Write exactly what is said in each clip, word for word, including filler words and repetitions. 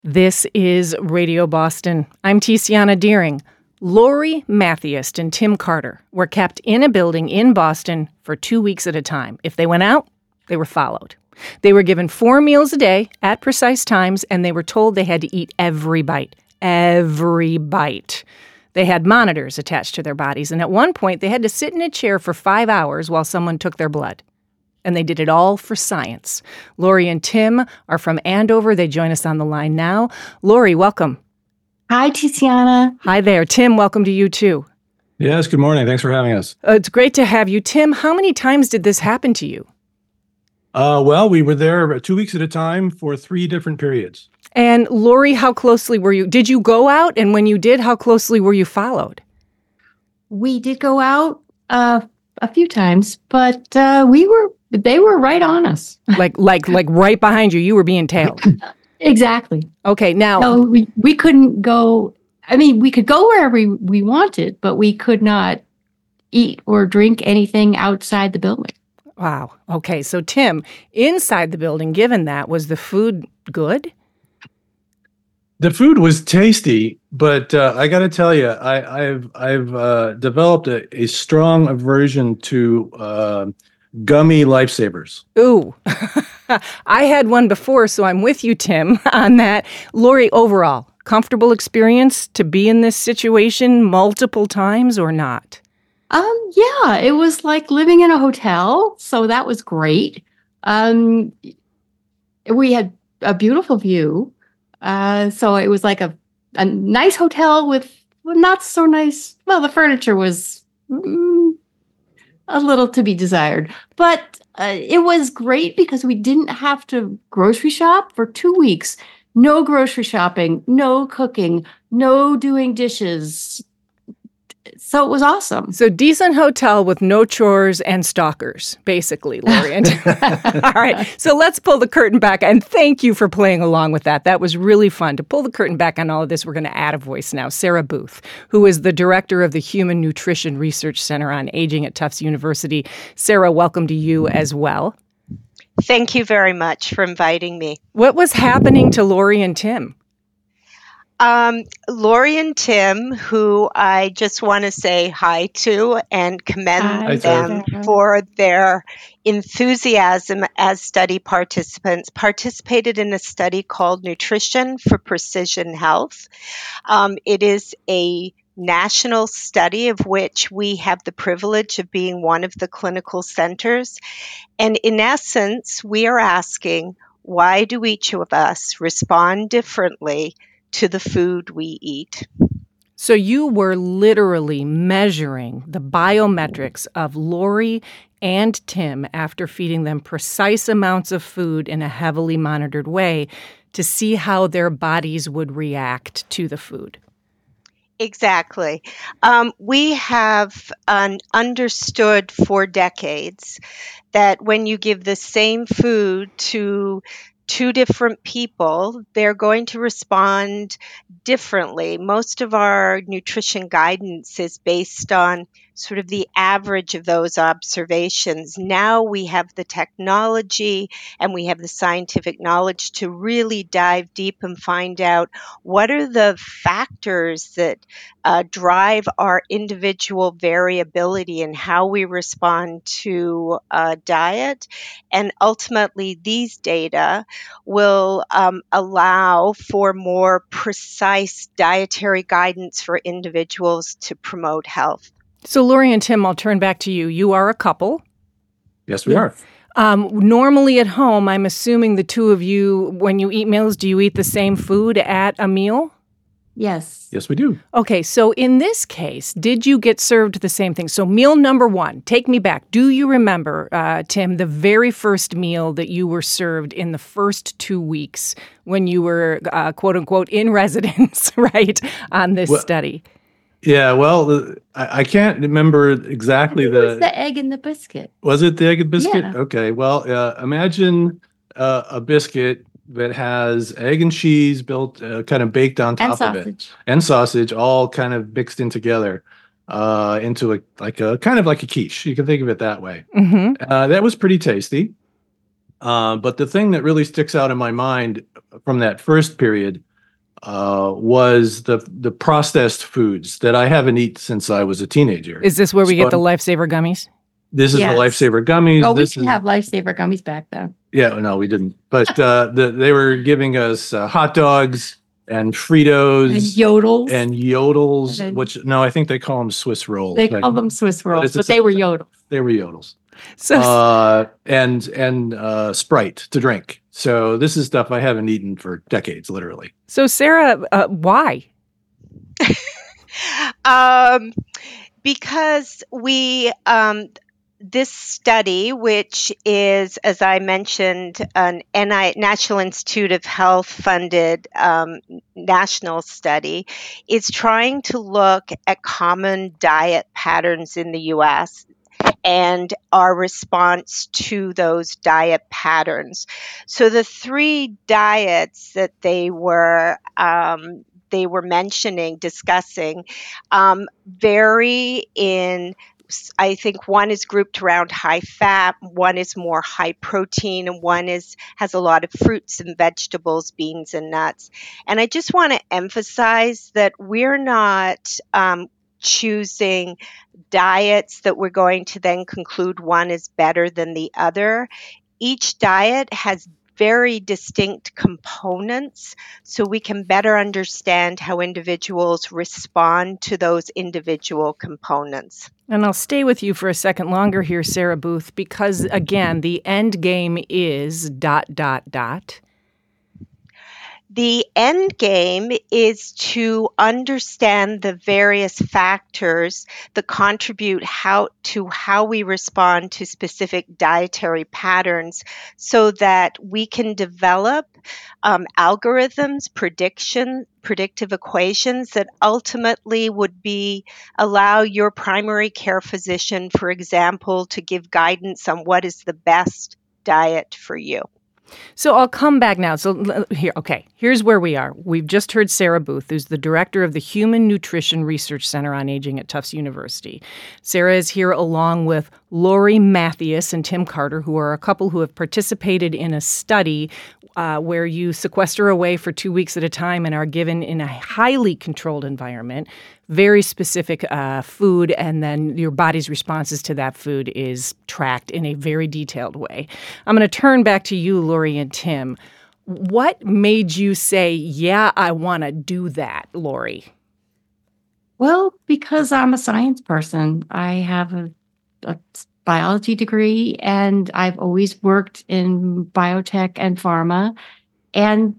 This is Radio Boston. I'm Tiziana Deering. Lori Mathiast and Tim Carter were kept in a building in Boston for two weeks at a time. If they went out, they were followed. They were given four meals a day at precise times, and they were told they had to eat every bite. Every bite. They had monitors attached to their bodies, and at one point, they had to sit in a chair for five hours while someone took their blood. And they did it all for science. Lori and Tim are from Andover. They join us on the line now. Lori, welcome. Hi, Tiziana. Hi there. Tim, welcome to you too. Yes, good morning. Thanks for having us. Uh, it's great to have you. Tim, how many times did this happen to you? Uh, well, we were there two weeks at a time for three different periods. And Lori, how closely were you? Did you go out? And when you did, how closely were you followed? We did go out uh, a few times, but uh, we were they were right on us. like like like right behind you. You were being tailed. Exactly. Okay, now no, we we couldn't go. I mean, we could go wherever we, we wanted, but we could not eat or drink anything outside the building. Wow. Okay, so Tim, inside the building, given that, was the food good? The food was tasty, but uh, I got to tell you, I, I've I've uh, developed a, a strong aversion to uh, gummy lifesavers. Ooh, I had one before, so I'm with you, Tim, on that. Lori, overall, comfortable experience to be in this situation multiple times or not? Um, yeah, it was like living in a hotel, so that was great. Um, we had a beautiful view. Uh, so it was like a, a nice hotel with well, not so nice. Well, the furniture was mm, a little to be desired, but uh, it was great because we didn't have to grocery shop for two weeks. No grocery shopping, no cooking, no doing dishes. So it was awesome. So decent hotel with no chores and stalkers, basically, Lori. All right. So let's pull the curtain back. And thank you for playing along with that. That was really fun. To pull the curtain back on all of this, we're going to add a voice now. Sarah Booth, who is the director of the Human Nutrition Research Center on Aging at Tufts University. Sarah, welcome to you as well. Thank you very much for inviting me. What was happening to Lori and Tim? Um, Lori and Tim, who I just want to say hi to and commend Hi, them Sarah. for their enthusiasm as study participants, participated in a study called Nutrition for Precision Health. Um, it is a national study of which we have the privilege of being one of the clinical centers. And in essence, we are asking, why do each of us respond differently to the food we eat? So you were literally measuring the biometrics of Lori and Tim after feeding them precise amounts of food in a heavily monitored way to see how their bodies would react to the food. Exactly. Um, we have um, understood for decades that when you give the same food to two different people, they're going to respond differently. Most of our nutrition guidance is based on sort of the average of those observations. Now we have the technology and we have the scientific knowledge to really dive deep and find out what are the factors that uh, drive our individual variability in how we respond to a diet. And ultimately, these data will um, allow for more precise dietary guidance for individuals to promote health. So Lori and Tim, I'll turn back to you. You are a couple. Yes, we are. Um, normally at home, I'm assuming the two of you, when you eat meals, do you eat the same food at a meal? Yes. Yes, we do. Okay, so in this case, did you get served the same thing? So meal number one, take me back. Do you remember, uh, Tim, the very first meal that you were served in the first two weeks when you were, uh, quote unquote, in residence, right, on this Well, study? Yeah, well, the- I, I can't remember exactly It the, was the egg and the biscuit. was it the egg and biscuit? Yeah. Okay, well, uh, imagine uh, a biscuit that has egg and cheese built, uh, kind of baked on And top of it, sausage. and sausage, all kind of mixed in together uh, into a like a kind of like a quiche. You can think of it that way. Mm-hmm. Uh, that was pretty tasty. Uh, but the thing that really sticks out in my mind from that first period uh, was the the processed foods that I haven't eaten since I was a teenager. Is this where we So get the Lifesaver gummies? This is Yes. the Lifesaver gummies. Oh, we this can is, have Lifesaver gummies back though. yeah, no, we didn't. But uh, the, they were giving us uh, hot dogs and Fritos And yodels. and yodels, And- which no, I think they call them Swiss rolls. They Like, call them Swiss rolls, it's but a- they were yodels. they were yodels. So Uh, and and uh, Sprite to drink. So this is stuff I haven't eaten for decades, literally. so Sarah, uh, why? um, because we um, this study, which is, as I mentioned, an N I National Institute of Health funded um, national study, is trying to look at common diet patterns in the U S and our response to those diet patterns. So the three diets that they were um, they were mentioning, discussing, um, vary in. I think one is grouped around high fat, one is more high protein, and one is has a lot of fruits and vegetables, beans and nuts. And I just want to emphasize that we're not um, choosing diets that we're going to then conclude one is better than the other. Each diet has very distinct components, so we can better understand how individuals respond to those individual components. And I'll stay with you for a second longer here, Sarah Booth, because again, the end game is dot, dot, dot. The end game is to understand the various factors that contribute how to how we respond to specific dietary patterns so that we can develop um, algorithms, prediction, predictive equations that ultimately would be allow your primary care physician, for example, to give guidance on what is the best diet for you. So I'll come back now. So l- here, okay, here's where we are. We've just heard Sarah Booth, who's the director of the Human Nutrition Research Center on Aging at Tufts University. Sarah is here along with Lori Mathias and Tim Carter, who are a couple who have participated in a study uh, where you sequester away for two weeks at a time and are given in a highly controlled environment very specific uh, food, and then your body's responses to that food is tracked in a very detailed way. I'm going to turn back to you, Lori and Tim. What made you say, yeah, I want to do that, Lori? Well, because I'm a science person. I have a, a biology degree, and I've always worked in biotech and pharma. And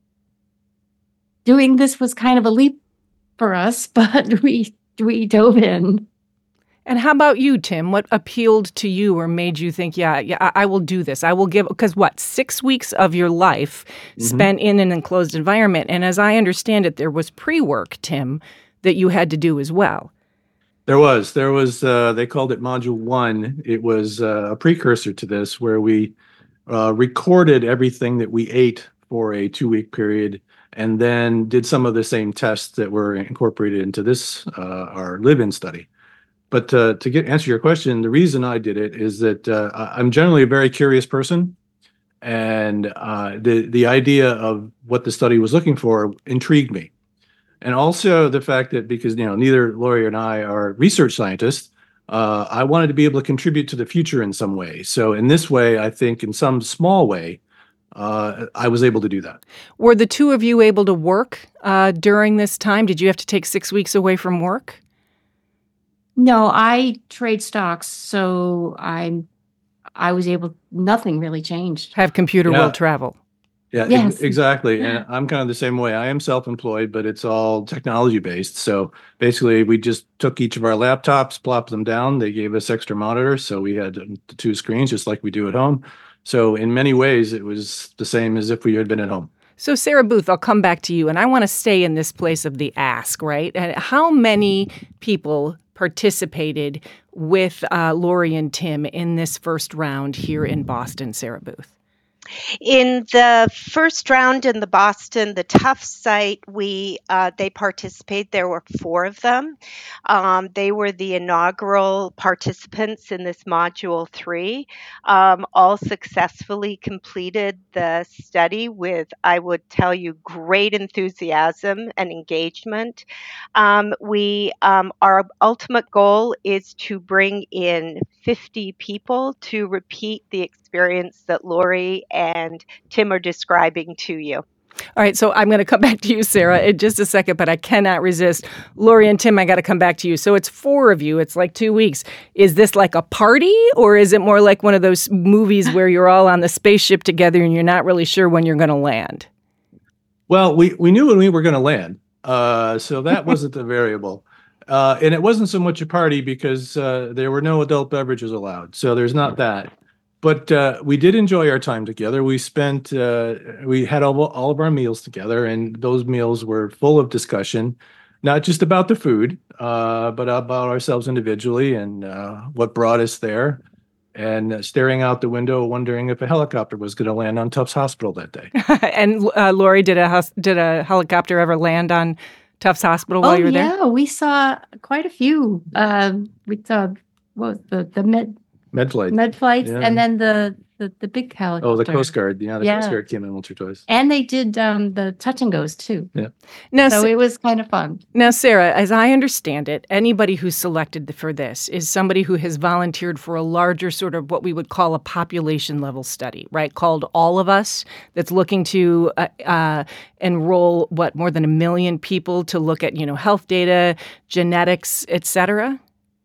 doing this was kind of a leap for us, but we we dove in. And how about you, Tim? What appealed to you or made you think, yeah, yeah, I, I will do this. I will give, because what, six weeks of your life Mm-hmm. spent in an enclosed environment. And as I understand it, there was pre-work, Tim, that you had to do as well. There was, there was, uh, they called it Module One. It was uh, a precursor to this where we uh, recorded everything that we ate for a two week period and then did some of the same tests that were incorporated into this, uh, our live-in study. But uh, to get answer your question, the reason I did it is that uh, I'm generally a very curious person. And uh, the, the idea of what the study was looking for intrigued me. And also the fact that because, you know, neither Lori and I are research scientists, uh, I wanted to be able to contribute to the future in some way. So in this way, I think in some small way, uh, I was able to do that. Were the two of you able to work uh, during this time? Did you have to take six weeks away from work? No, I trade stocks, so I'm I was able. Nothing really changed. Have computer Yeah. world travel? Yeah, ex- Yes. exactly. And I'm kind of the same way. I am self-employed, but it's all technology based. So basically, we just took each of our laptops, plopped them down. They gave us extra monitors. So we had um, the two screens, just like we do at home. So in many ways, it was the same as if we had been at home. So, Sarah Booth, I'll come back to you, and I want to stay in this place of the ask, right? And how many people participated with uh, Lori and Tim in this first round here in Boston, Sarah Booth? In the first round in the Boston, the Tufts site, we uh, they participated. There were four of them. Um, they were the inaugural participants in this module three. Um, all successfully completed the study with, I would tell you, great enthusiasm and engagement. Um, we um, our ultimate goal is to bring in fifty people to repeat the experience that Lori and Tim are describing to you. All right, so I'm going to come back to you, Sarah, in just a second, but I cannot resist. Lori and Tim, I got to come back to you. So it's four of you. It's like two weeks. Is this like a party, or is it more like one of those movies where you're all on the spaceship together and you're not really sure when you're going to land? Well, we, we knew when we were going to land, uh, so that wasn't the variable. Uh, and it wasn't so much a party because uh, there were no adult beverages allowed, so there's not that. But uh, we did enjoy our time together. We spent, uh, we had all, all of our meals together, and those meals were full of discussion, not just about the food, uh, but about ourselves individually and uh, what brought us there, and uh, staring out the window, wondering if a helicopter was going to land on Tufts Hospital that day. And uh, Lori, did a hus- did a helicopter ever land on Tufts Hospital while Oh you were there? yeah, we saw quite a few. Um, we saw what was the the med Med flight. med flights, Yeah. and then the the, the big helicopter. Oh, the Coast Guard. Yeah, the Yeah. Coast Guard came in once or twice. And they did um, the touch and goes too. Now, So Sa- it was kind of fun. now, Sarah, as I understand it, anybody who's selected for this is somebody who has volunteered for a larger sort of what we would call a population level study, right? Called All of Us, that's looking to uh, uh, enroll, what, more than a million people to look at, you know, health data, genetics, et cetera?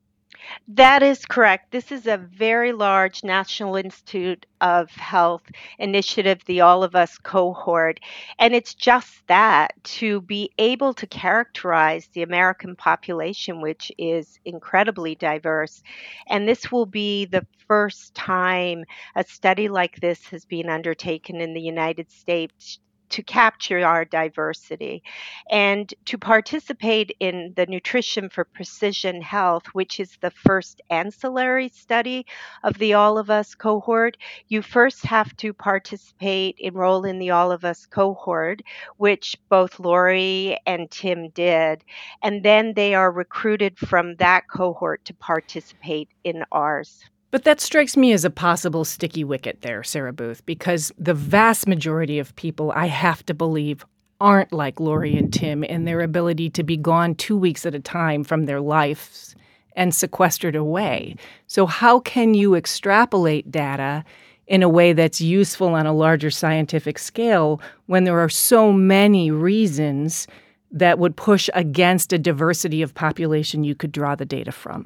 That is correct. This is a very large National Institute of Health initiative, the All of Us cohort. And it's just that, to be able to characterize the American population, which is incredibly diverse. And this will be the first time a study like this has been undertaken in the United States to capture our diversity and to participate in the Nutrition for Precision Health, which is the first ancillary study of the All of Us cohort. You first have to participate, enroll in the All of Us cohort, which both Lori and Tim did, and then they are recruited from that cohort to participate in ours. But that strikes me as a possible sticky wicket there, Sarah Booth, because the vast majority of people, I have to believe, aren't like Lori and Tim in their ability to be gone two weeks at a time from their lives and sequestered away. So how can you extrapolate data in a way that's useful on a larger scientific scale when there are so many reasons that would push against a diversity of population you could draw the data from?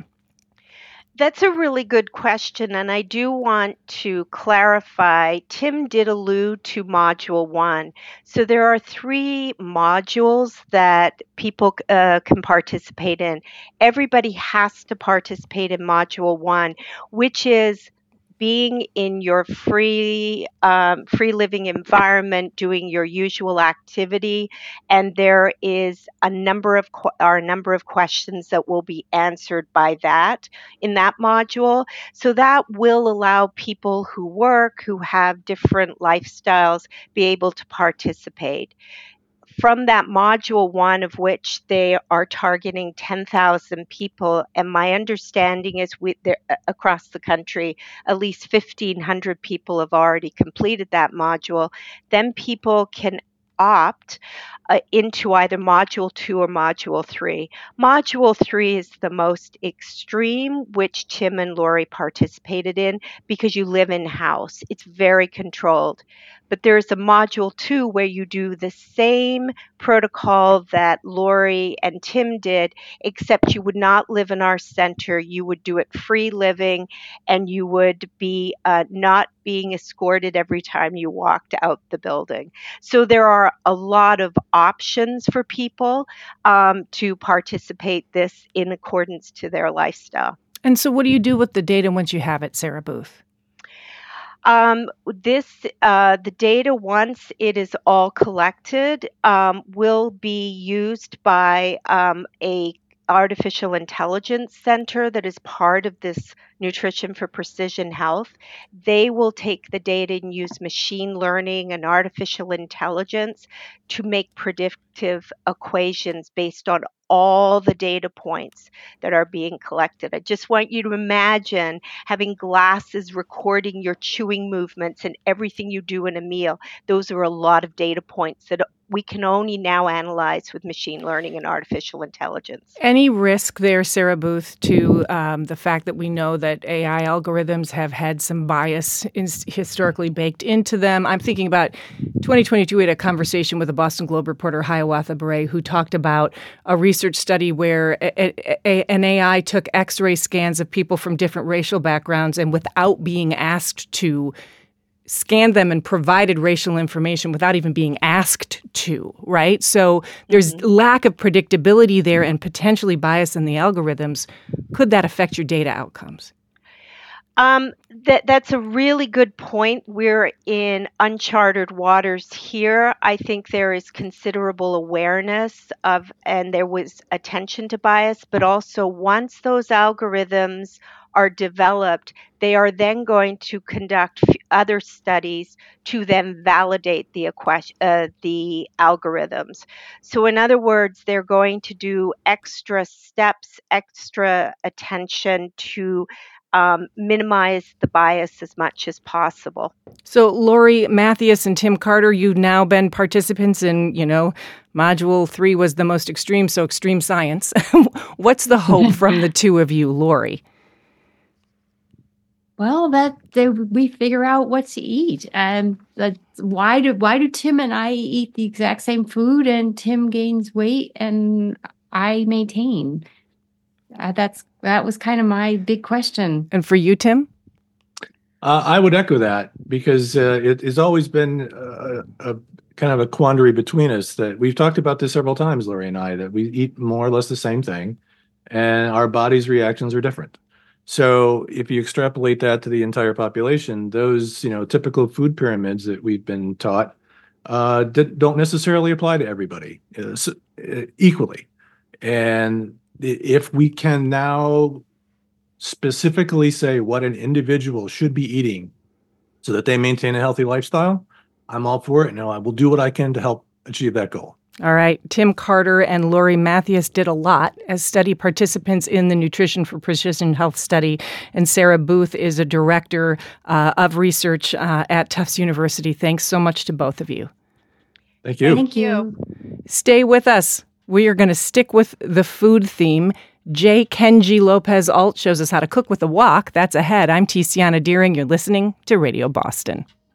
That's a really good question, and I do want to clarify. Tim did allude to Module one. So there are three modules that people uh, can participate in. Everybody has to participate in Module one, which is being in your free um, free living environment, doing your usual activity, and there is a number of qu- are a number of questions that will be answered by that in that module. So that will allow people who work, who have different lifestyles, be able to participate. From that module one, of which they are targeting ten thousand people, and my understanding is we, there, across the country, at least fifteen hundred people have already completed that module, then people can opt uh, into either module two or module three. Module three is the most extreme, which Tim and Lori participated in, because you live in house. It's very controlled. But there's a module two where you do the same protocol that Lori and Tim did, except you would not live in our center. You would do it free living, and you would be uh, not being escorted every time you walked out the building. So there are a lot of options for people um, to participate this in accordance to their lifestyle. And so what do you do with the data once you have it, Sarah Booth? Um, this, uh, the data, once it is all collected, um, will be used by um, a artificial intelligence center that is part of this Nutrition for Precision Health. They will take the data and use machine learning and artificial intelligence to make predictive equations based on all the data points that are being collected. I just want you to imagine having glasses recording your chewing movements and everything you do in a meal. Those are a lot of data points that we can only now analyze with machine learning and artificial intelligence. Any risk there, Sarah Booth, to um, the fact that we know that A I algorithms have had some bias in, historically baked into them? I'm thinking about twenty twenty-two, we had a conversation with a Boston Globe reporter, Hiawatha Bray, who talked about a research study where a, a, an A I took X-ray scans of people from different racial backgrounds and without being asked to, scanned them and provided racial information without even being asked to, right? So there's mm-hmm. lack of predictability there and potentially bias in the algorithms. Could that affect your data outcomes? Um, that that's a really good point. We're in uncharted waters here. I think there is considerable awareness of, and there was attention to bias, but also once those algorithms are developed, they are then going to conduct f- other studies to then validate the equa- uh, the algorithms. So in other words, they're going to do extra steps, extra attention to um, minimize the bias as much as possible. So Lori Matthias and Tim Carter, you've now been participants in, you know, module three was the most extreme, so extreme science. What's the hope from the two of you, Lori? Well, that they, we figure out what to eat, and that why do why do Tim and I eat the exact same food, and Tim gains weight and I maintain? Uh, that's that was kind of my big question. And for you, Tim? Uh, I would echo that because uh, it has always been a, a kind of a quandary between us that we've talked about this several times, Lori and I, that we eat more or less the same thing, and our body's reactions are different. So if you extrapolate that to the entire population, those, you know, typical food pyramids that we've been taught uh, don't necessarily apply to everybody uh, equally. And if we can now specifically say what an individual should be eating so that they maintain a healthy lifestyle, I'm all for it. And I will do what I can to help achieve that goal. All right. Tim Carter and Lori Matthias did a lot as study participants in the Nutrition for Precision Health study. And Sarah Booth is a director uh, of research uh, at Tufts University. Thanks so much to both of you. Thank you. Thank you. Stay with us. We are going to stick with the food theme. J. Kenji Lopez Alt shows us how to cook with a wok. That's ahead. I'm Tiziana Deering. You're listening to Radio Boston.